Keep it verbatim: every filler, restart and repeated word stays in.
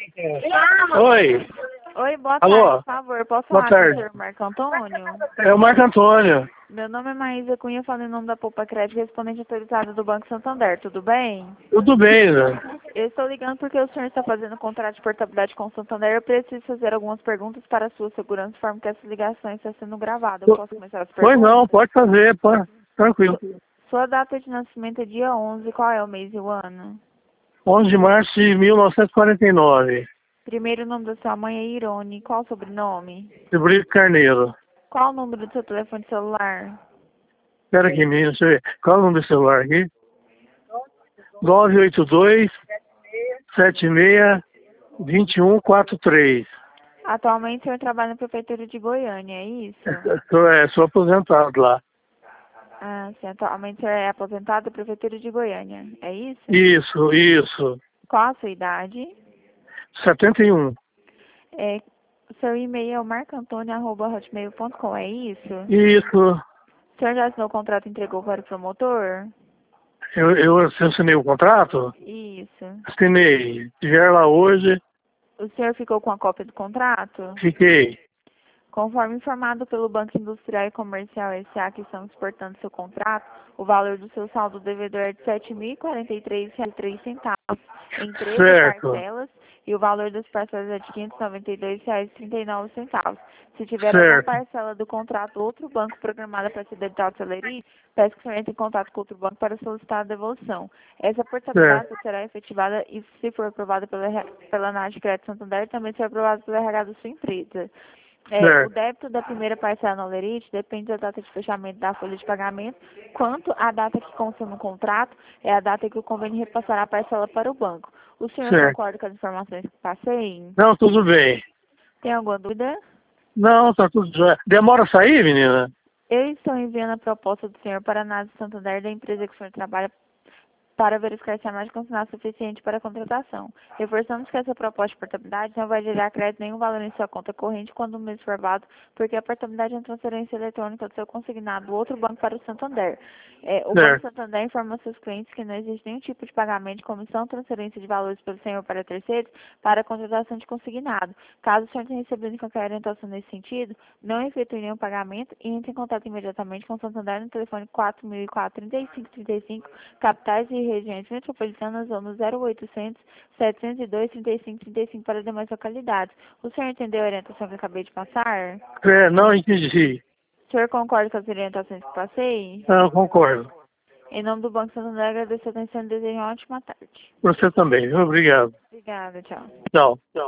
Oi. Oi, boa Alô? tarde, por favor. Posso Boa falar com o tarde. senhor Marco Antônio? É o Marco Antônio. Meu nome é Maísa Cunha, falo em nome da Poupa Crédito, respondente autorizada do Banco Santander. Tudo bem? Tudo bem, né? Eu estou ligando porque o senhor está fazendo contrato de portabilidade com o Santander. Eu preciso fazer algumas perguntas para a sua segurança, de forma que essa ligação está sendo gravada. Eu posso começar as Pois perguntas? não, pode fazer, pode. Tranquilo. Sua data de nascimento é dia onze. Qual é o mês e o ano? onze de março de mil novecentos e quarenta e nove. Primeiro nome da sua mãe é Irone. Qual o sobrenome? De Brito Carneiro. Qual o número do seu telefone celular? Espera aqui, menino, deixa eu ver. Qual é o número do celular aqui? nove oito dois, sete seis, dois um quatro três. Atualmente o senhor trabalha na Prefeitura de Goiânia, é isso? Sou, é, sou aposentado lá. Ah, sim. Atualmente o senhor é aposentado da Prefeitura de Goiânia, é isso? Isso, isso. Qual a sua idade? setenta e um. É, o seu e-mail é o marcoantônio arroba hotmail ponto com, é isso? Isso. O senhor já assinou o contrato e entregou para o promotor? Eu, eu assinei o contrato? Isso. Assinei. Estiver lá hoje, O senhor ficou com a cópia do contrato? fiquei. Conforme informado pelo Banco Industrial e Comercial S A que estão exportando seu contrato, o valor do seu saldo devedor é de sete mil e quarenta e três reais e três centavos em treze Certo. parcelas e o valor das parcelas é de quinhentos e noventa e dois reais e trinta e nove centavos. Se tiver alguma Certo. parcela do contrato ou outro banco programada para ser debitado pela Leri, peço que o senhor entre em contato com outro banco para solicitar a devolução. Essa portabilidade Certo. será efetivada e, se for aprovada pela, pela ANAD Crédito Santander, também será aprovada pelo R H da sua empresa. É, o Certo. débito da primeira parcela no Lerite depende da data de fechamento da folha de pagamento, quanto a data que consta no contrato é a data que o convênio repassará a parcela para o banco. O senhor Certo. concorda com as informações que passei? Não, tudo bem. Tem alguma dúvida? Não, tá tudo jóia. Demora a sair, menina? Eu estou enviando a proposta do senhor para a análise Santander da empresa que o senhor trabalha para verificar se a margem continuar suficiente para a contratação. Reforçamos que essa proposta de portabilidade não vai gerar crédito nenhum valor em sua conta corrente quando o mês for válido, porque a portabilidade é uma transferência eletrônica do seu consignado do outro banco para o Santander. É, o Banco Certo. Santander informa aos seus clientes que não existe nenhum tipo de pagamento de comissão, transferência de valores pelo senhor para terceiros para a contratação de consignado. Caso o senhor tenha recebido qualquer orientação nesse sentido, não efetue nenhum pagamento e entre em contato imediatamente com o Santander no telefone quatro mil e quatro, trinta e cinco trinta e cinco, capitais e regiões metropolitanas ou no zero oitocentos, setecentos e dois, trinta e cinco trinta e cinco para demais localidades. O senhor entendeu a orientação que eu acabei de passar? É, não entendi. O senhor concorda com as orientações que passei? Não, concordo. Em nome do Banco Santander, agradeço a atenção e desejo uma ótima tarde. Você também, viu? Obrigado. Obrigada, tchau. Tchau. Tchau.